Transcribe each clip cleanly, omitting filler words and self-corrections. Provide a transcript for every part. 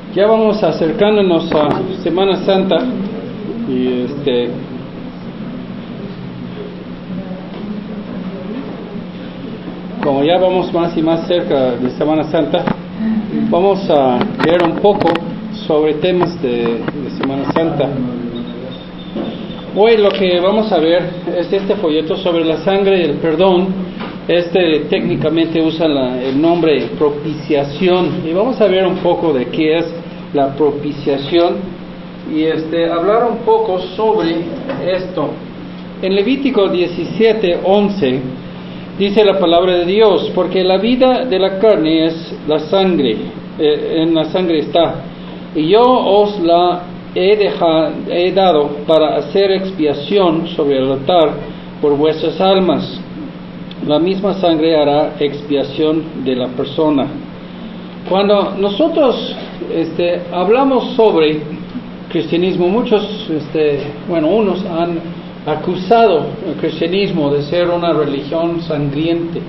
Ya vamos acercándonos a Semana Santa y como ya vamos más y más cerca de Semana Santa, vamos a ver un poco sobre temas de Semana Santa. Hoy lo que vamos a ver es este folleto sobre la sangre y el perdón. Técnicamente usa el nombre propiciación, y vamos a ver un poco de qué es la propiciación y hablar un poco sobre esto. En Levítico 17:11 dice la palabra de Dios: porque la vida de la carne es la sangre, en la sangre está, y yo os la he dado para hacer expiación sobre el altar por vuestras almas. La misma sangre hará expiación de la persona. Cuando nosotros hablamos sobre cristianismo, muchos, unos han acusado el cristianismo de ser una religión sangriente,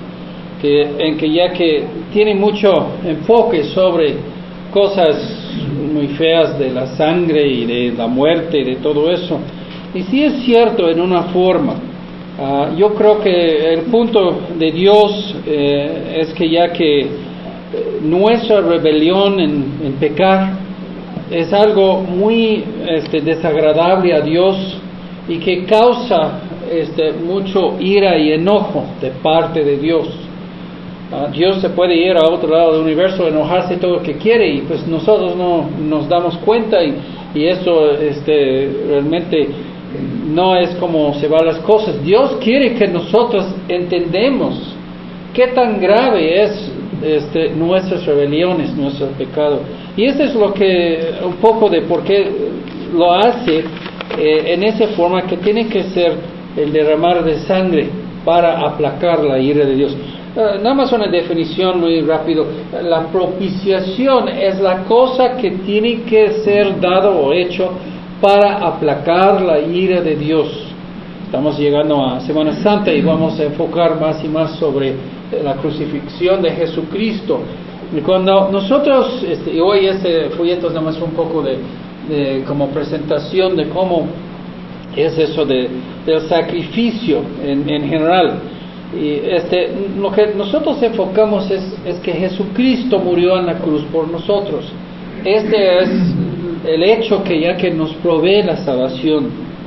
que tiene mucho enfoque sobre cosas muy feas de la sangre y de la muerte y de todo eso. Y sí es cierto en una forma. Yo creo que el punto de Dios es que ya que nuestra rebelión en pecar es algo muy desagradable a Dios y que causa mucho ira y enojo de parte de Dios. Dios se puede ir a otro lado del universo, enojarse todo lo que quiere, y pues nosotros no nos damos cuenta, y eso realmente no es como se van las cosas. Dios quiere que nosotros entendemos qué tan grave es nuestras rebeliones, nuestro pecado. Y eso es lo que un poco de por qué lo hace en esa forma, que tiene que ser el derramar de sangre para aplacar la ira de Dios. Nada más una definición muy rápido. La propiciación es la cosa que tiene que ser dado o hecho para aplacar la ira de Dios. Estamos llegando a Semana Santa y vamos a enfocar más y más sobre la crucifixión de Jesucristo. Y cuando nosotros, y hoy este folleto es nada más un poco de como presentación de cómo es eso del sacrificio en general. Y lo que nosotros enfocamos es que Jesucristo murió en la cruz por nosotros. Este es el hecho que nos provee la salvación.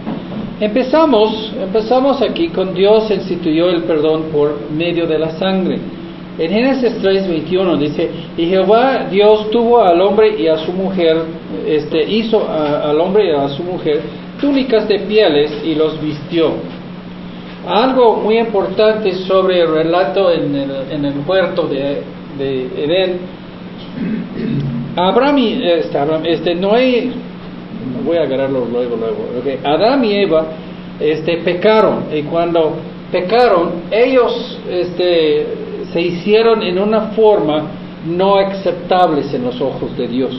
Empezamos aquí con Dios instituyó el perdón por medio de la sangre. En Génesis 3:21 dice: y Jehová Dios tuvo al hombre y a su mujer, hizo al hombre y a su mujer túnicas de pieles y los vistió. Algo muy importante sobre el relato en el huerto de Edén. Abraham y Noé, voy a agarrarlo luego. Okay. Adán y Eva pecaron, y cuando pecaron ellos se hicieron en una forma no aceptables en los ojos de Dios.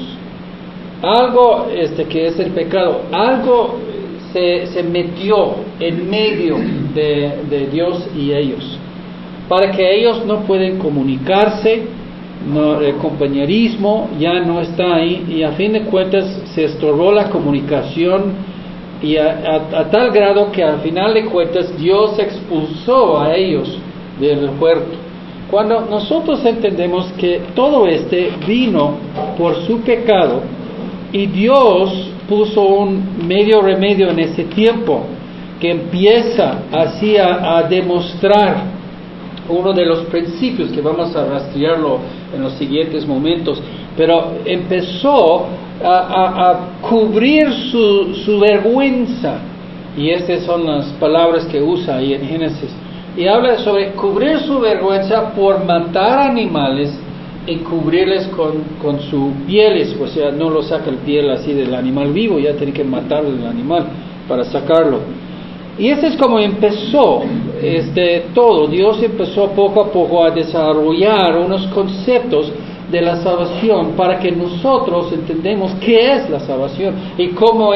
Algo que es el pecado, algo se metió en medio de Dios y ellos, para que ellos no pueden comunicarse. No, el compañerismo ya no está ahí, y a fin de cuentas se estorbó la comunicación, y a tal grado que al final de cuentas Dios expulsó a ellos del huerto. Cuando nosotros entendemos que todo vino por su pecado, y Dios puso un medio remedio en ese tiempo, que empieza así a demostrar uno de los principios que vamos a rastrearlo en los siguientes momentos, pero empezó a cubrir su vergüenza, y estas son las palabras que usa ahí en Génesis, y habla sobre cubrir su vergüenza por matar animales y cubrirles con sus pieles. O sea, no lo saca el piel así del animal vivo, ya tiene que matar el animal para sacarlo. Y eso es como empezó todo. Dios empezó poco a poco a desarrollar unos conceptos de la salvación, para que nosotros entendemos qué es la salvación y cómo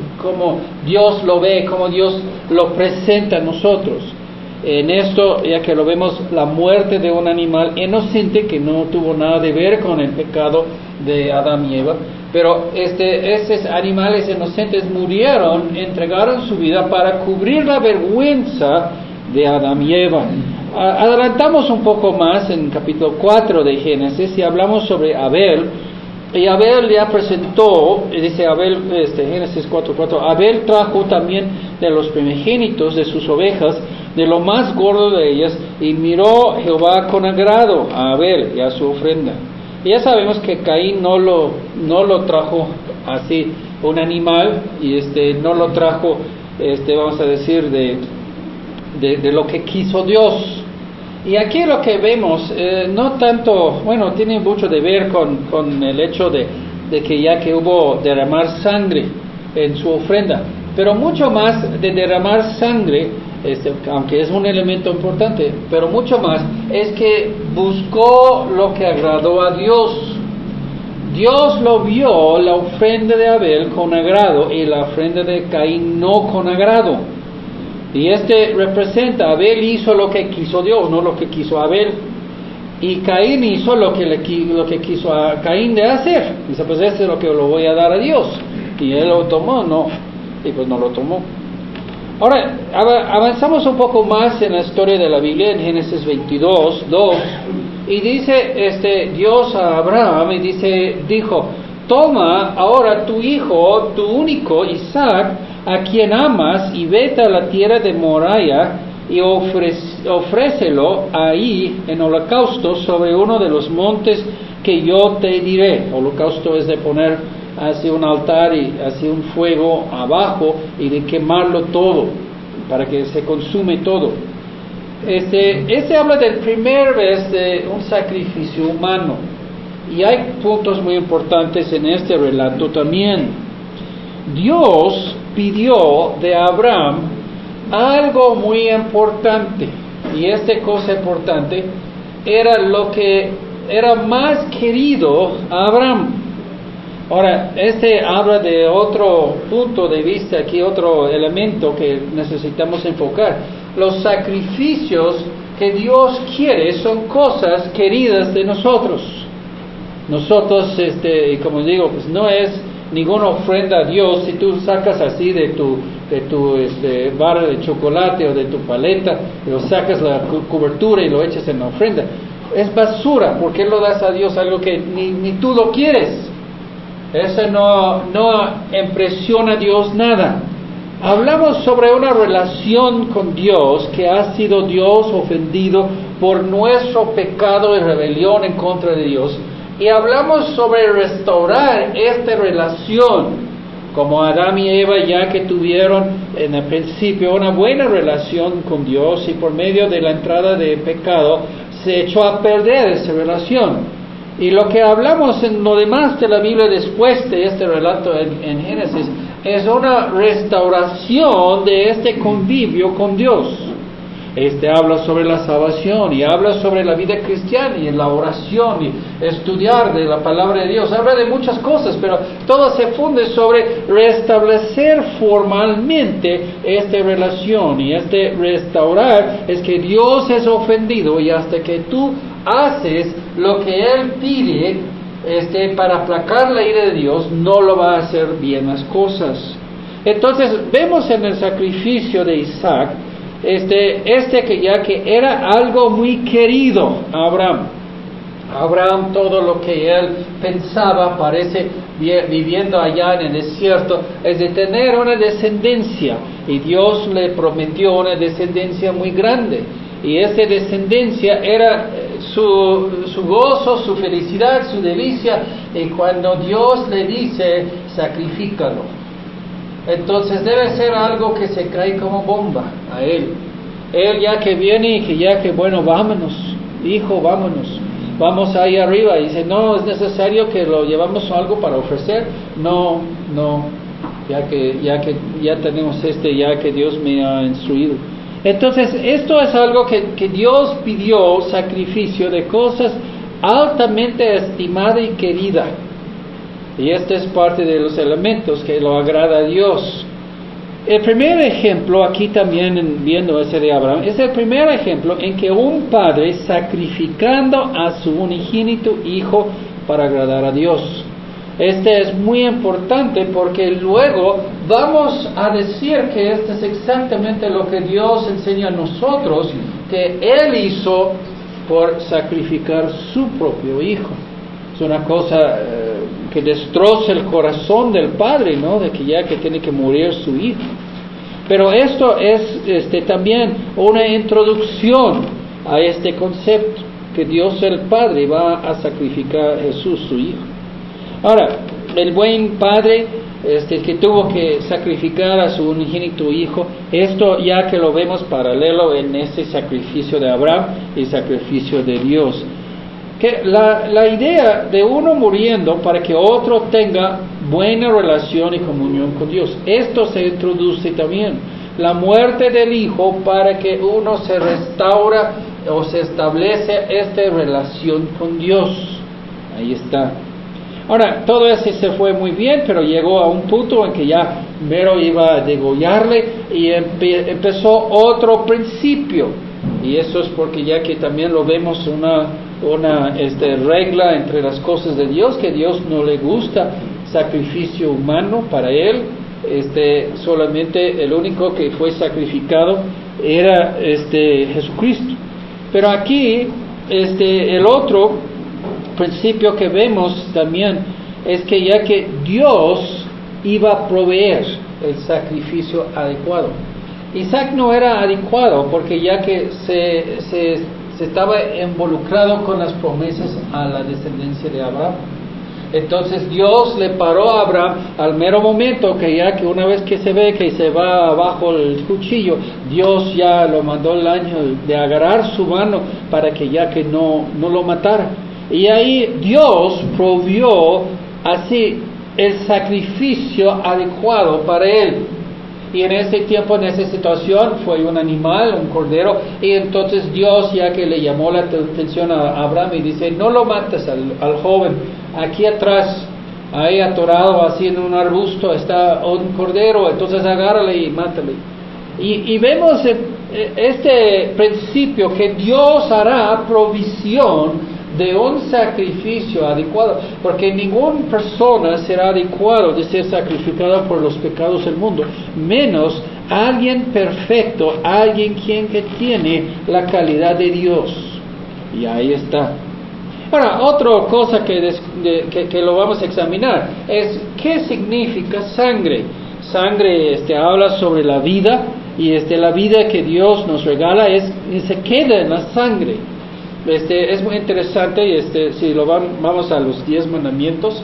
Dios lo ve, cómo Dios lo presenta a nosotros. En esto, ya que lo vemos, la muerte de un animal inocente que no tuvo nada de ver con el pecado de Adán y Eva, Pero estos animales inocentes murieron, entregaron su vida para cubrir la vergüenza de Adán y Eva. Adelantamos un poco más en capítulo 4 de Génesis y hablamos sobre Abel. Y Abel ya presentó, dice Abel, Génesis 4:4, Abel trajo también de los primogénitos de sus ovejas, de lo más gordo de ellas, y miró Jehová con agrado a Abel y a su ofrenda. Y ya sabemos que Caín no lo trajo así, un animal, y no lo trajo, vamos a decir, de lo que quiso Dios. Y aquí lo que vemos, no tanto, bueno, tiene mucho de ver con el hecho de que ya que hubo derramar sangre en su ofrenda, pero mucho más de derramar sangre, aunque es un elemento importante, pero mucho más es que buscó lo que agradó a Dios. Dios lo vio, la ofrenda de Abel con agrado y la ofrenda de Caín no con agrado. Y representa, Abel hizo lo que quiso Dios, no lo que quiso Abel. Y Caín hizo lo que quiso a Caín de hacer. Dice, pues es lo que lo voy a dar a Dios. Y él lo tomó, no. Y pues no lo tomó. Ahora, avanzamos un poco más en la historia de la Biblia, en Génesis 22:2. Y dice Dios a Abraham, dijo, toma ahora tu hijo, tu único, Isaac, a quien amas, y vete a la tierra de Moriah, y ofrécelo ahí en holocausto sobre uno de los montes que yo te diré. Holocausto es de poner así un altar y así un fuego abajo y de quemarlo todo, para que se consume todo. Habla del primer vez de un sacrificio humano. Y hay puntos muy importantes en este relato también. Dios pidió de Abraham algo muy importante, y esta cosa importante era lo que era más querido a Abraham. Ahora, habla de otro punto de vista aquí, otro elemento que necesitamos enfocar. Los sacrificios que Dios quiere son cosas queridas de nosotros. Nosotros, como digo, pues no es ninguna ofrenda a Dios. Si tú sacas así de tu barra de chocolate o de tu paleta, lo sacas la cobertura y lo echas en la ofrenda, es basura. ¿Por qué lo das a Dios algo que ni tú lo quieres? Eso no impresiona a Dios nada. Hablamos sobre una relación con Dios que ha sido Dios ofendido por nuestro pecado y rebelión en contra de Dios. Y hablamos sobre restaurar esta relación, como Adán y Eva, ya que tuvieron en el principio una buena relación con Dios, y por medio de la entrada de pecado se echó a perder esa relación. Y lo que hablamos en lo demás de la Biblia después de este relato en Génesis es una restauración de este convivio con Dios. Habla sobre la salvación y habla sobre la vida cristiana y la oración y estudiar de la palabra de Dios. Habla de muchas cosas, pero todo se funde sobre restablecer formalmente esta relación. Y restaurar es que Dios es ofendido, y hasta que tú haces lo que Él pide para aplacar la ira de Dios, no lo va a hacer bien las cosas. Entonces vemos en el sacrificio de Isaac que era algo muy querido a Abraham. Abraham, todo lo que él pensaba, parece, viviendo allá en el desierto, es de tener una descendencia, y Dios le prometió una descendencia muy grande, y esa descendencia era su gozo, su felicidad, su delicia, y cuando Dios le dice, sacrifícalo, entonces debe ser algo que se cae como bomba a él. Él ya que viene y bueno, vámonos, hijo, vámonos, vamos ahí arriba. Y dice, no, es necesario que lo llevamos algo para ofrecer. No, ya tenemos ya que Dios me ha instruido. Entonces, esto es algo que Dios pidió, sacrificio de cosas altamente estimada y querida. Y este es parte de los elementos que lo agrada a Dios. El primer ejemplo, aquí también viendo ese de Abraham, es el primer ejemplo en que un padre sacrificando a su unigénito hijo para agradar a Dios. Este es muy importante porque luego vamos a decir que este es exactamente lo que Dios enseña a nosotros, que Él hizo por sacrificar su propio Hijo. Es una cosa que destroza el corazón del Padre, ¿no? De que ya que tiene que morir su Hijo. Pero esto es también una introducción a este concepto, que Dios el Padre va a sacrificar a Jesús, su Hijo. Ahora, el buen Padre que tuvo que sacrificar a su unigénito Hijo, esto ya que lo vemos paralelo en este sacrificio de Abraham y sacrificio de Dios. Que la idea de uno muriendo para que otro tenga buena relación y comunión con Dios, esto se introduce también. La muerte del Hijo para que uno se restaura o se establece esta relación con Dios. Ahí está. Ahora, todo eso se fue muy bien, pero llegó a un punto en que ya mero iba a degollarle y empezó otro principio. Y eso es porque ya que también lo vemos una regla entre las cosas de Dios, que Dios no le gusta sacrificio humano para Él. Solamente el único que fue sacrificado era Jesucristo. Pero aquí el otro principio que vemos también es que ya que Dios iba a proveer el sacrificio adecuado. Isaac no era adecuado porque ya que se estaba involucrado con las promesas a la descendencia de Abraham. Entonces Dios le paró a Abraham al mero momento que ya que una vez que se ve que se va abajo el cuchillo, Dios ya lo mandó el ángel de agarrar su mano para que ya que no lo matara. Y ahí Dios provió así el sacrificio adecuado para él. Y en ese tiempo, en esa situación, fue un animal, un cordero. Y entonces Dios, ya que le llamó la atención a Abraham, y dice: no lo mates al joven. Aquí atrás, ahí atorado así en un arbusto, está un cordero. Entonces agárrale y mátale. Y vemos este principio que Dios hará provisión de un sacrificio adecuado, porque ninguna persona será adecuado de ser sacrificada por los pecados del mundo, menos alguien perfecto, alguien que tiene la calidad de Dios. Y ahí está. Ahora, otra cosa que lo vamos a examinar es qué significa sangre. Sangre habla sobre la vida, y la vida que Dios nos regala se queda en la sangre. Es muy interesante, y si lo vamos a los 10 mandamientos,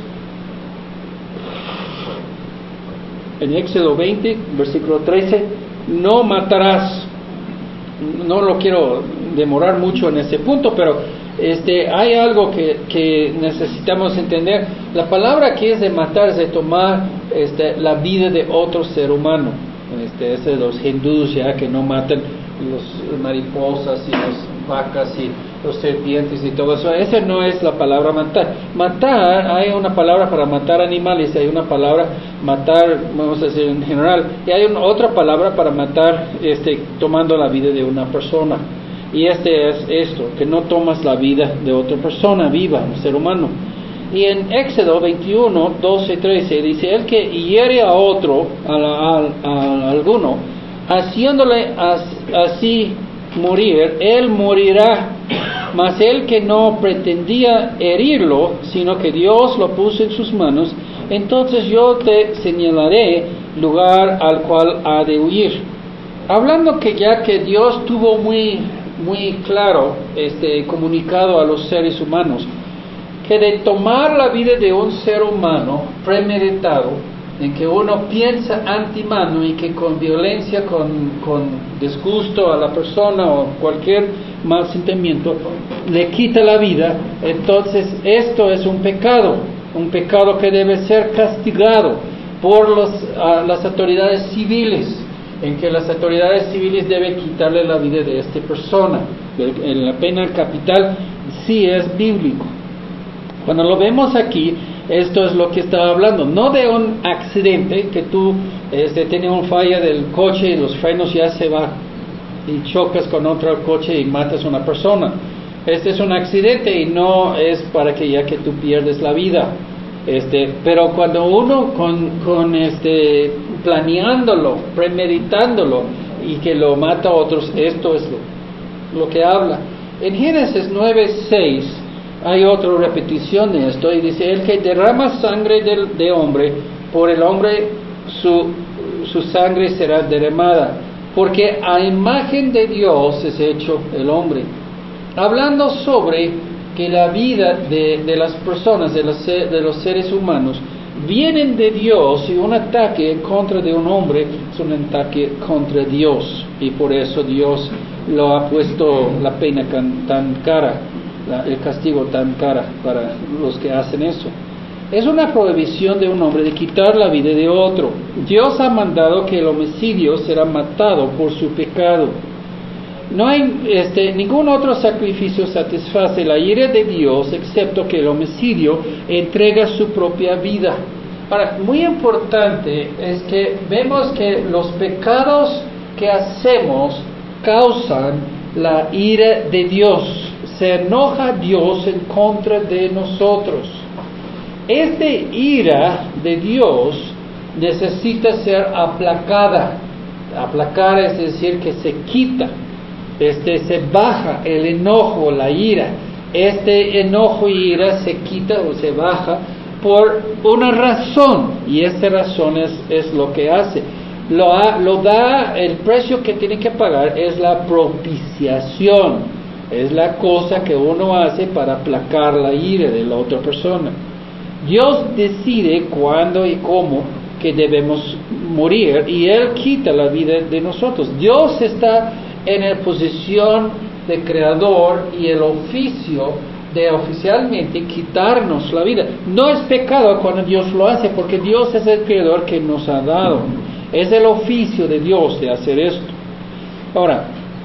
en Éxodo 20, versículo 13, no matarás. No lo quiero demorar mucho en ese punto, pero hay algo que necesitamos entender. La palabra aquí es de matar, es de tomar la vida de otro ser humano. Es de los hindús, ya que no matan los mariposas y las vacas y los serpientes y todo eso. Esa no es la palabra matar. Matar, hay una palabra para matar animales, hay una palabra matar, vamos a decir en general, y hay otra palabra para matar tomando la vida de una persona. Y es esto, que no tomas la vida de otra persona viva, un ser humano. Y en Éxodo 21, 12, 13 dice: el que hiere a otro, a alguno, haciéndole así morir, él morirá. Mas el que no pretendía herirlo, sino que Dios lo puso en sus manos, entonces yo te señalaré lugar al cual ha de huir. Hablando que ya que Dios tuvo muy claro comunicado a los seres humanos que de tomar la vida de un ser humano premeditado, en que uno piensa antemano y que con violencia, con disgusto a la persona o cualquier mal sentimiento le quita la vida, entonces esto es un pecado que debe ser castigado por las autoridades civiles, en que las autoridades civiles deben quitarle la vida de esta persona. La pena capital sí es bíblico. Cuando lo vemos aquí, esto es lo que está hablando, no de un accidente que tú tienes una falla del coche y los frenos ya se van y chocas con otro coche y matas a una persona. Este es un accidente y no es para que ya que tú pierdes la vida. Pero cuando uno planeándolo, premeditándolo y que lo mata a otros, esto es lo que habla. En Génesis 9:6 hay otra repetición de esto y dice: el que derrama sangre de hombre, por el hombre su sangre será derramada, porque a imagen de Dios es hecho el hombre. Hablando sobre que la vida de las personas, de los seres humanos, vienen de Dios, y un ataque en contra de un hombre es un ataque contra Dios, y por eso Dios lo ha puesto la pena tan cara, el castigo tan cara para los que hacen eso. Es una prohibición de un hombre de quitar la vida de otro. Dios ha mandado que el homicidio será matado por su pecado. No hay ningún otro sacrificio satisface la ira de Dios excepto que el homicidio entrega su propia vida. Ahora, muy importante es que vemos que los pecados que hacemos causan la ira de Dios. Se enoja Dios en contra de nosotros. Esta ira de Dios necesita ser aplacada. Aplacar es decir que se quita. Se baja el enojo, la ira. Este enojo y ira se quita o se baja por una razón, y esta razón es lo que hace. Lo da, el precio que tiene que pagar es la propiciación, es la cosa que uno hace para aplacar la ira de la otra persona. Dios decide cuándo y cómo que debemos morir, y Él quita la vida de nosotros. Dios está en la posición de creador y el oficio de oficialmente quitarnos la vida. No es pecado cuando Dios lo hace, porque Dios es el creador que nos ha dado. Es el oficio de Dios de hacer esto. Ahora,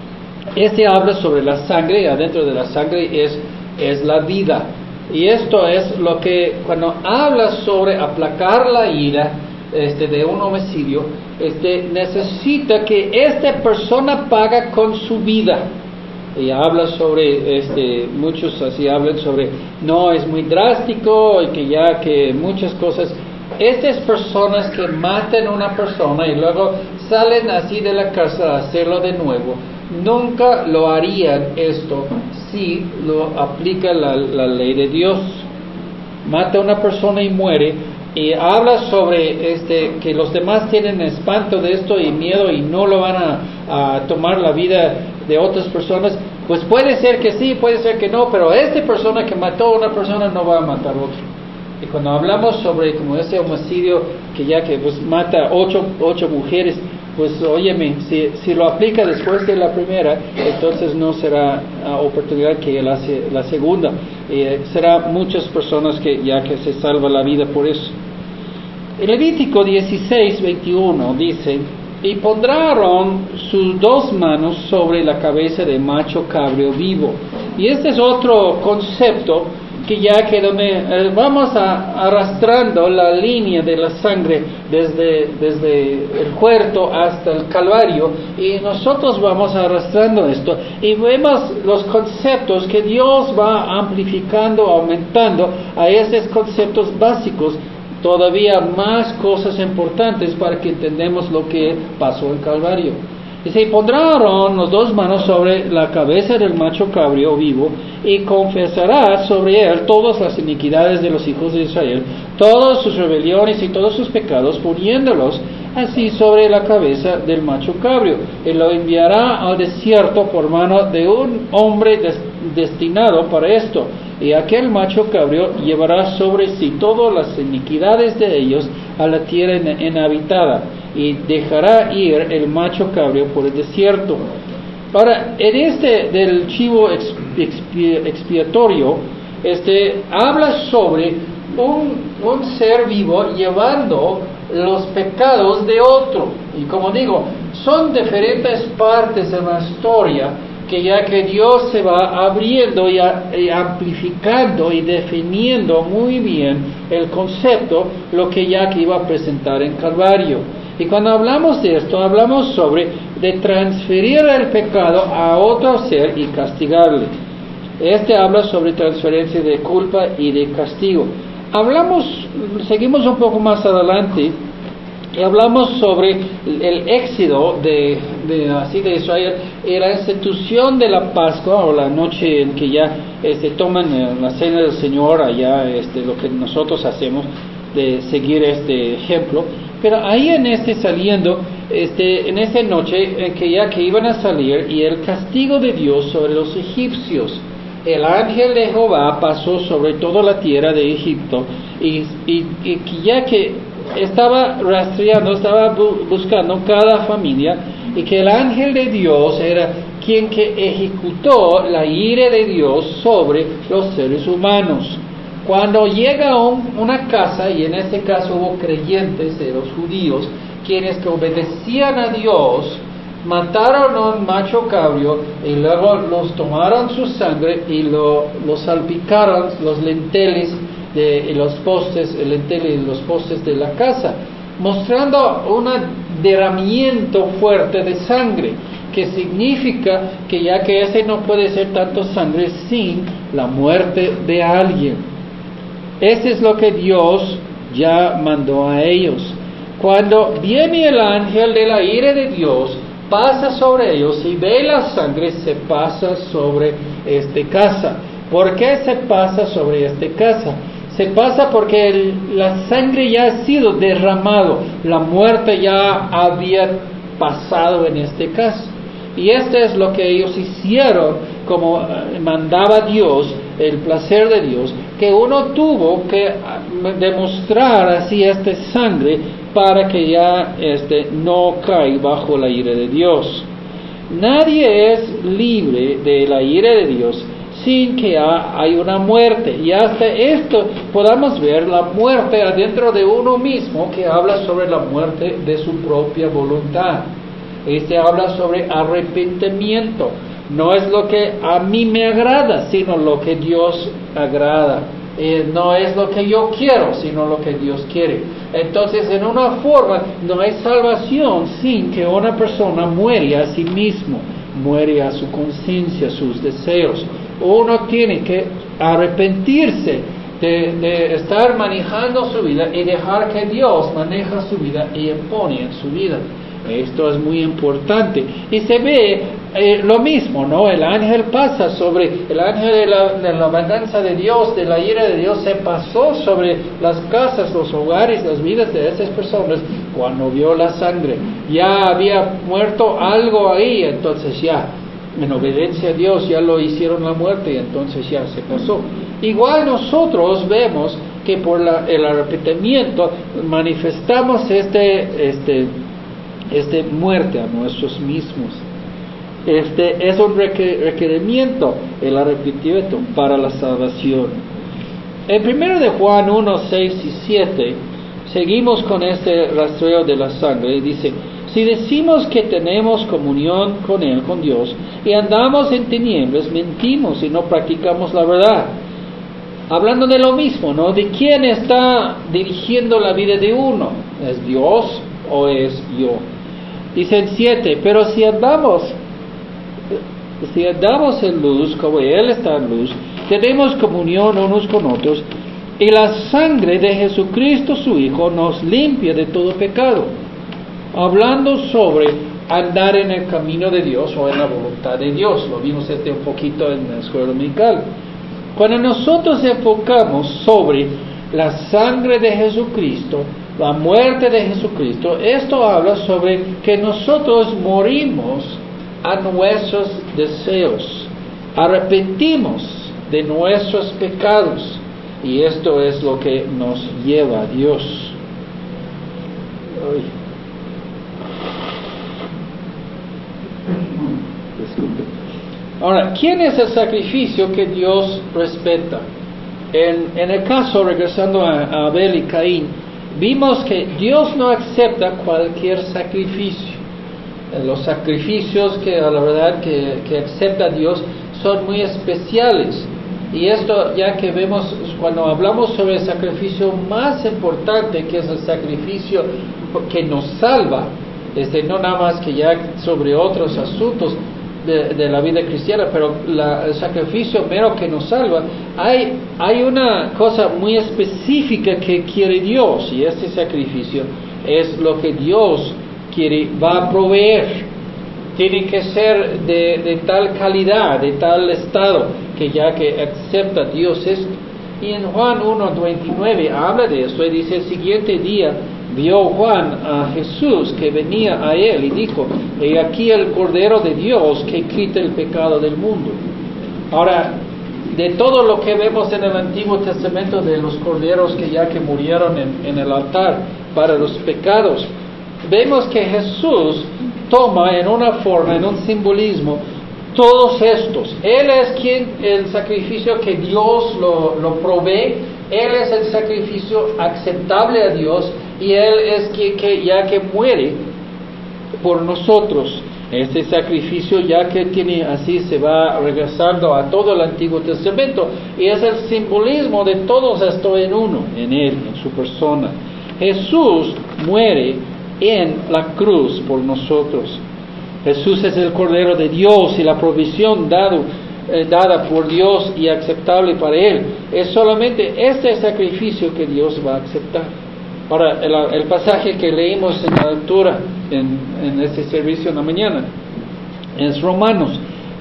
habla sobre la sangre, y adentro de la sangre es la vida. Y esto es lo que, cuando habla sobre aplacar la ira de un homicidio, necesita que esta persona paga con su vida. Y habla sobre, muchos así hablan sobre, no es muy drástico, y que muchas cosas. Estas personas que matan a una persona y luego salen así de la cárcel a hacerlo de nuevo, nunca lo harían esto si lo aplica la ley de Dios. Mata a una persona y muere, y habla sobre que los demás tienen espanto de esto y miedo y no lo van a tomar la vida de otras personas. Pues puede ser que sí, puede ser que no, pero esta persona que mató a una persona no va a matar a otra. Y cuando hablamos sobre como ese homicidio que pues mata ocho mujeres, pues óyeme, si lo aplica después de la primera, entonces no será oportunidad que él hace la segunda. Será muchas personas que se salva la vida por eso. En Levítico 16:21 dice: y pondrá Aarón sus 2 manos sobre la cabeza de macho cabrio vivo. Y este es otro concepto que donde vamos arrastrando la línea de la sangre desde el huerto hasta el Calvario, y nosotros vamos arrastrando esto y vemos los conceptos que Dios va amplificando, aumentando a esos conceptos básicos, todavía más cosas importantes para que entendamos lo que pasó en Calvario. Dice: y pondrá Aarón las 2 manos sobre la cabeza del macho cabrio vivo, y confesará sobre él todas las iniquidades de los hijos de Israel, todas sus rebeliones y todos sus pecados, poniéndolos así sobre la cabeza del macho cabrio, y lo enviará al desierto por mano de un hombre destinado para esto. Y aquel macho cabrio llevará sobre sí todas las iniquidades de ellos a la tierra inhabitada, y dejará ir el macho cabrio por el desierto. Ahora, en del chivo expiatorio, habla sobre un ser vivo llevando los pecados de otro. Y como digo, son diferentes partes de la historia que Dios se va abriendo y amplificando y definiendo muy bien el concepto, lo que iba a presentar en Calvario. Y cuando hablamos de esto, hablamos sobre de transferir el pecado a otro ser y castigarle. Habla sobre transferencia de culpa y de castigo. seguimos un poco más adelante y hablamos sobre el éxodo de Israel y la institución de la Pascua, o la noche en que ya toman la cena del Señor, allá lo que nosotros hacemos de seguir este ejemplo. Pero ahí en en esa noche en que iban a salir, y el castigo de Dios sobre los egipcios, el ángel de Jehová pasó sobre toda la tierra de Egipto, y ya que estaba rastreando, estaba buscando cada familia, y que el ángel de Dios era quien que ejecutó la ira de Dios sobre los seres humanos. Cuando llega a una casa, y en este caso hubo creyentes de los judíos, quienes que obedecían a Dios, mataron a un macho cabrio y luego los tomaron su sangre y lo salpicaron los lenteles de los postes, el lentel y los postes de la casa, mostrando un derramamiento fuerte de sangre, que significa que ya que ese no puede ser tanto sangre sin la muerte de alguien. Eso es lo que Dios ya mandó a ellos. Cuando viene el ángel de la ira de Dios, pasa sobre ellos y ve la sangre, se pasa sobre esta casa. ¿Por qué se pasa sobre esta casa? Se pasa porque la sangre ya ha sido derramado, la muerte ya había pasado en este caso. Y esto es lo que ellos hicieron, como mandaba Dios, el placer de Dios, que uno tuvo que demostrar así esta sangre para que ya no caiga bajo la ira de Dios. Nadie es libre de la ira de Dios sin que hay una muerte. Y hasta esto podamos ver la muerte adentro de uno mismo, que habla sobre la muerte de su propia voluntad. Habla sobre arrepentimiento. No es lo que a mí me agrada, sino lo que Dios agrada. No es lo que yo quiero, sino lo que Dios quiere. Entonces, en una forma, no hay salvación sin que una persona muere a sí mismo, muere a su conciencia, sus deseos. Uno tiene que arrepentirse de estar manejando su vida y dejar que Dios maneja su vida y impone en su vida. Esto es muy importante. Y se ve lo mismo, ¿no? El ángel pasa sobre, el ángel de la venganza de Dios, de la ira de Dios, se pasó sobre las casas, los hogares, las vidas de esas personas cuando vio la sangre. Ya había muerto algo ahí, entonces ya, en obediencia a Dios, ya lo hicieron la muerte y entonces ya se pasó. Igual nosotros vemos que por el arrepentimiento manifestamos muerte a nosotros mismos. Es un requerimiento, el arrepentimiento para la salvación. En 1 de Juan 1, 6 y 7, seguimos con este rastreo de la sangre. Dice: si decimos que tenemos comunión con Él, con Dios, y andamos en tinieblas, mentimos y no practicamos la verdad. Hablando de lo mismo, ¿no? ¿De quién está dirigiendo la vida de uno? ¿Es Dios o es yo? Dice el 7, pero si andamos en luz, como Él está en luz, tenemos comunión unos con otros, y la sangre de Jesucristo su Hijo nos limpia de todo pecado. Hablando sobre andar en el camino de Dios o en la voluntad de Dios, lo vimos un poquito en la escuela dominical. Cuando nosotros enfocamos sobre la sangre de Jesucristo, la muerte de Jesucristo, esto habla sobre que nosotros morimos a nuestros deseos, arrepentimos de nuestros pecados, y esto es lo que nos lleva a Dios. Disculpe. Ahora, ¿quién es el sacrificio que Dios respeta? En el caso, regresando a Abel y Caín, vimos que Dios no acepta cualquier sacrificio. Los sacrificios que a la verdad que acepta Dios son muy especiales. Y esto ya que vemos cuando hablamos sobre el sacrificio más importante, que es el sacrificio que nos salva, no nada más que ya sobre otros asuntos, de la vida cristiana, pero el sacrificio mero que nos salva, hay una cosa muy específica que quiere Dios, y este sacrificio es lo que Dios va a proveer. Tiene que ser de tal calidad, de tal estado, que ya que acepta Dios esto. Y en Juan 1:29 habla de esto y dice: el siguiente día vio Juan a Jesús que venía a él y dijo: he aquí el Cordero de Dios que quita el pecado del mundo. Ahora, de todo lo que vemos en el Antiguo Testamento de los corderos que murieron en el altar para los pecados, vemos que Jesús toma en una forma, en un simbolismo, todos estos. Él es el sacrificio que Dios lo provee. Él es el sacrificio aceptable a Dios, y Él es que muere por nosotros. Este sacrificio así se va regresando a todo el Antiguo Testamento, y es el simbolismo de todos esto en uno, en Él, en su persona. Jesús muere en la cruz por nosotros. Jesús es el Cordero de Dios, y la provisión dada por Dios y aceptable para Él es solamente este sacrificio que Dios va a aceptar. Ahora, el pasaje que leímos en la lectura en este servicio en la mañana es Romanos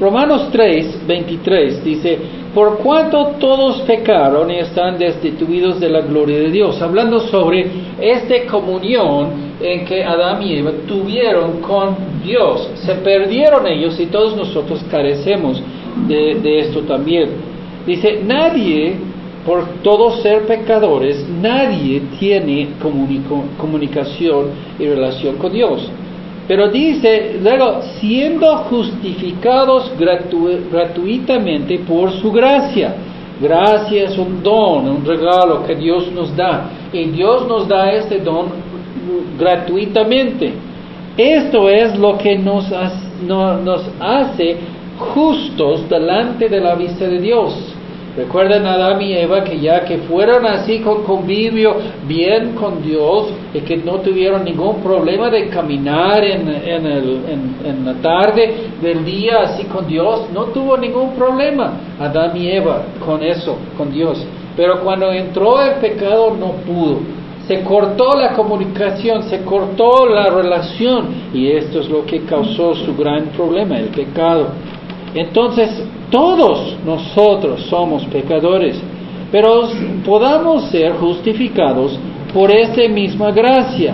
3:23, dice: por cuanto todos pecaron y están destituidos de la gloria de Dios, hablando sobre esta comunión en que Adán y Eva tuvieron con Dios. Se perdieron ellos, y todos nosotros carecemos de esto también. Dice: nadie, por todos ser pecadores, nadie tiene comunicación y relación con Dios. Pero dice luego: siendo justificados gratuitamente por su gracia. Gracia es un don, un regalo que Dios nos da, y Dios nos da este don gratuitamente. Esto es lo que nos hace justos delante de la vista de Dios. Recuerden a Adán y Eva que fueron así con convivio bien con Dios, y que no tuvieron ningún problema de caminar en la tarde del día así con Dios. No tuvo ningún problema Adán y Eva con eso, con Dios. Pero cuando entró el pecado no pudo. Se cortó la comunicación, se cortó la relación, y esto es lo que causó su gran problema, el pecado. Entonces, todos nosotros somos pecadores, pero podamos ser justificados por esta misma gracia,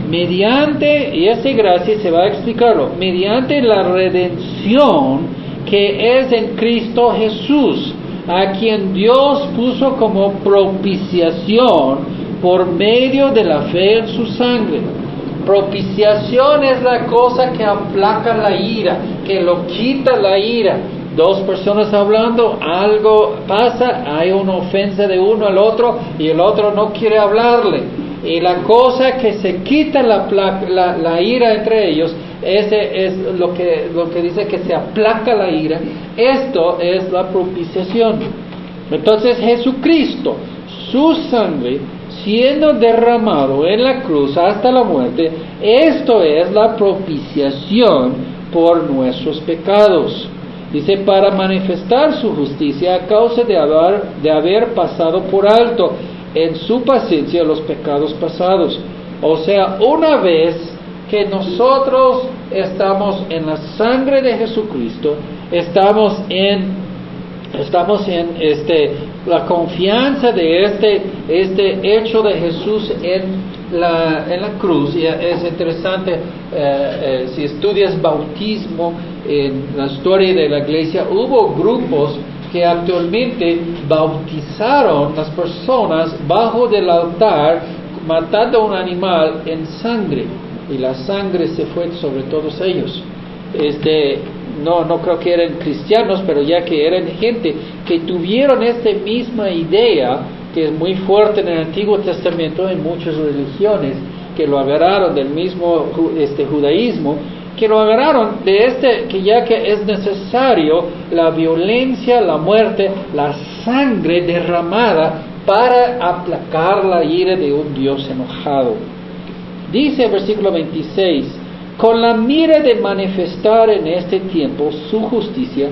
y esta gracia se va a explicarlo, mediante la redención que es en Cristo Jesús, a quien Dios puso como propiciación por medio de la fe en su sangre. Propiciación es la cosa que aplaca la ira, que lo quita la ira. Dos personas hablando, algo pasa, hay una ofensa de uno al otro, y el otro no quiere hablarle. Y la cosa que se quita la ira entre ellos, ese es lo que dice que se aplaca la ira. Esto es la propiciación. Entonces Jesucristo, su sangre, siendo derramado en la cruz hasta la muerte, esto es la propiciación por nuestros pecados. Dice: para manifestar su justicia a causa de haber pasado por alto en su paciencia los pecados pasados. O sea, una vez que nosotros estamos en la sangre de Jesucristo, estamos en la confianza de este hecho de Jesús en la cruz. Y es interesante, si estudias bautismo en la historia de la iglesia, hubo grupos que actualmente bautizaron las personas bajo del altar, matando un animal en sangre, y la sangre se fue sobre todos ellos. No creo que eran cristianos, pero ya que eran gente que tuvieron esta misma idea, que es muy fuerte en el Antiguo Testamento, en muchas religiones, que lo agarraron del mismo judaísmo, que lo agarraron de que ya que es necesario la violencia, la muerte, la sangre derramada para aplacar la ira de un Dios enojado. Dice el versículo 26: con la mira de manifestar en este tiempo su justicia,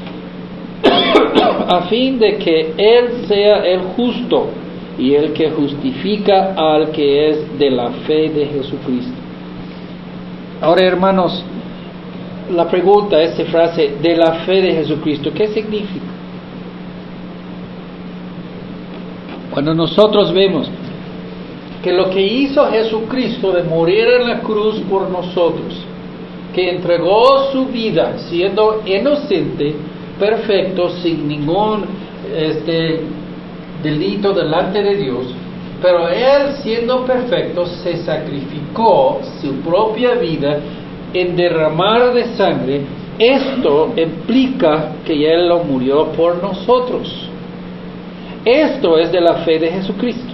a fin de que Él sea el justo y el que justifica al que es de la fe de Jesucristo. Ahora, hermanos, la pregunta, esta frase, de la fe de Jesucristo, ¿qué significa? Cuando nosotros vemos que lo que hizo Jesucristo de morir en la cruz por nosotros, que entregó su vida siendo inocente, perfecto, sin ningún delito delante de Dios, pero Él siendo perfecto se sacrificó su propia vida en derramar de sangre. Esto implica que Él lo murió por nosotros. Esto es de la fe de Jesucristo.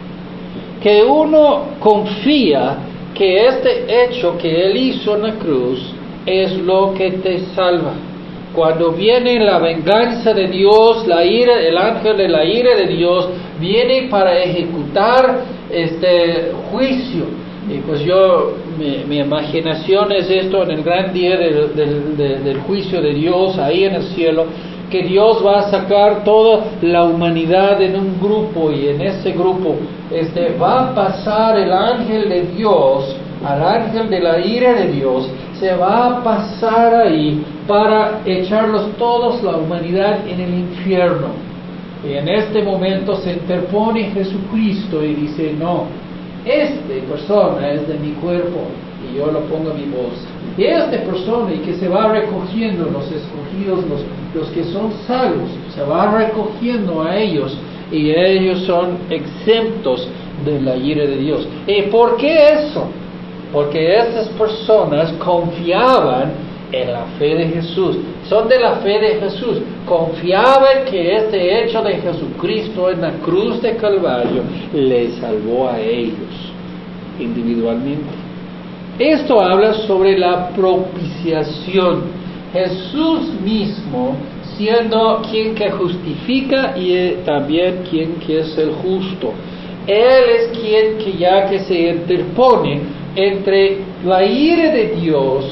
Que uno confía que este hecho que Él hizo en la cruz es lo que te salva. Cuando viene la venganza de Dios, la ira, el ángel de la ira de Dios viene para ejecutar este juicio. Y pues mi imaginación es esto en el gran día del juicio de Dios ahí en el cielo, que Dios va a sacar toda la humanidad en un grupo, y en ese grupo va a pasar el ángel de Dios, al ángel de la ira de Dios, se va a pasar ahí para echarlos todos, la humanidad, en el infierno. Y en este momento se interpone Jesucristo y dice: no, esta persona es de mi cuerpo y yo lo pongo a mi voz. Y esta persona, y que se va recogiendo los escogidos, los que son salvos, se va recogiendo a ellos, y ellos son exentos de la ira de Dios. ¿Y por qué eso? Porque estas personas confiaban en la fe de Jesús, son de la fe de Jesús, confiaban que este hecho de Jesucristo en la cruz de Calvario les salvó a ellos individualmente. Esto habla sobre la propiciación. Jesús mismo siendo quien que justifica y también quien que es el justo. Él es quien que ya que se interpone entre la ira de Dios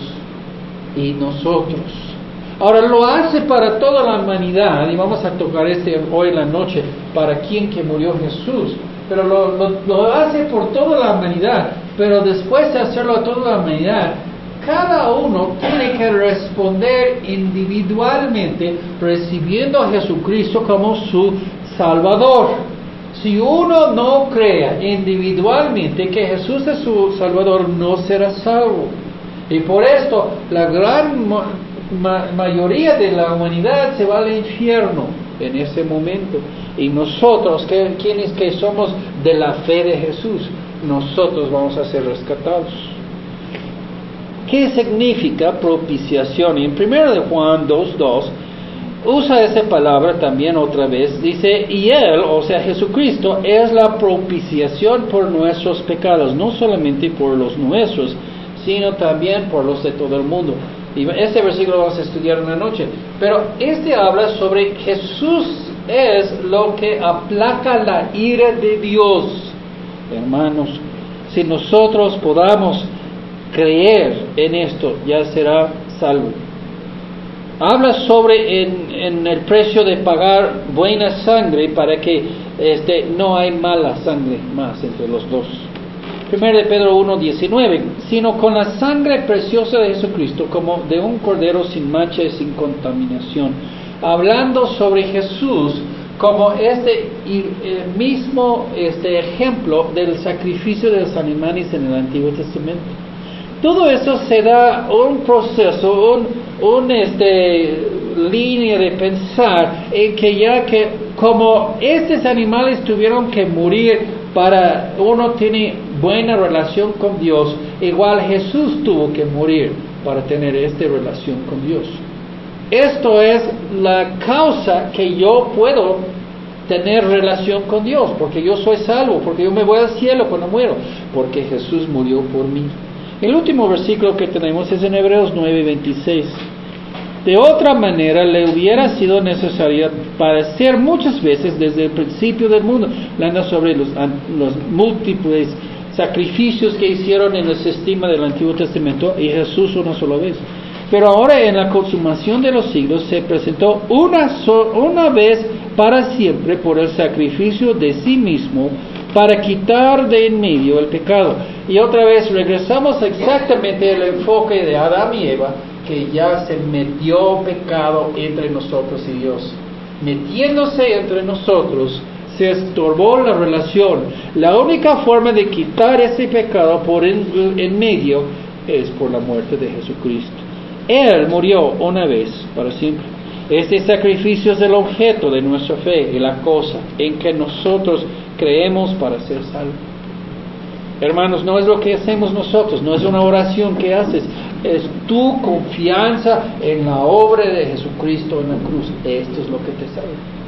y nosotros. Ahora lo hace para toda la humanidad, y vamos a tocar hoy en la noche, para quien que murió Jesús. Pero lo hace por toda la humanidad, pero después de hacerlo a toda la humanidad, cada uno tiene que responder individualmente, recibiendo a Jesucristo como su Salvador. Si uno no crea individualmente que Jesús es su Salvador, no será salvo. Y por esto la gran mayoría de la humanidad se va al infierno en ese momento. Y nosotros, quienes que somos de la fe de Jesús, nosotros vamos a ser rescatados. ¿Qué significa propiciación? En 1 de Juan 2:2 usa esa palabra también otra vez. Dice: y Él, o sea Jesucristo, es la propiciación por nuestros pecados, no solamente por los nuestros, sino también por los de todo el mundo. Y este versículo vamos a estudiar una noche. Pero habla sobre Jesús es lo que aplaca la ira de Dios. Hermanos, si nosotros podamos creer en esto, ya será salvo. Habla sobre en el precio de pagar buena sangre para que no hay mala sangre más entre los dos. 1 de Pedro 1:19, sino con la sangre preciosa de Jesucristo, como de un cordero sin mancha y sin contaminación. Hablando sobre Jesús como mismo ejemplo del sacrificio de los animales en el Antiguo Testamento. Todo eso se da un proceso, línea de pensar en que ya que como estos animales tuvieron que morir para uno tener buena relación con Dios, igual Jesús tuvo que morir para tener esta relación con Dios. Esto es la causa que yo puedo tener relación con Dios, porque yo soy salvo, porque yo me voy al cielo cuando muero, porque Jesús murió por mí. El último versículo que tenemos es en Hebreos 9:26. De otra manera le hubiera sido necesario padecer muchas veces desde el principio del mundo, hablando sobre los múltiples sacrificios que hicieron en el sistema del Antiguo Testamento y Jesús una sola vez. Pero ahora en la consumación de los siglos se presentó una vez para siempre por el sacrificio de sí mismo para quitar de en medio el pecado. Y otra vez regresamos exactamente al enfoque de Adán y Eva, que ya se metió pecado entre nosotros y Dios. Metiéndose entre nosotros, se estorbó la relación. La única forma de quitar ese pecado por en medio es por la muerte de Jesucristo. Él murió una vez para siempre. Este sacrificio es el objeto de nuestra fe y la cosa en que nosotros creemos para ser salvos. Hermanos, no es lo que hacemos nosotros, no es una oración que haces, es tu confianza en la obra de Jesucristo en la cruz. Esto es lo que te salva.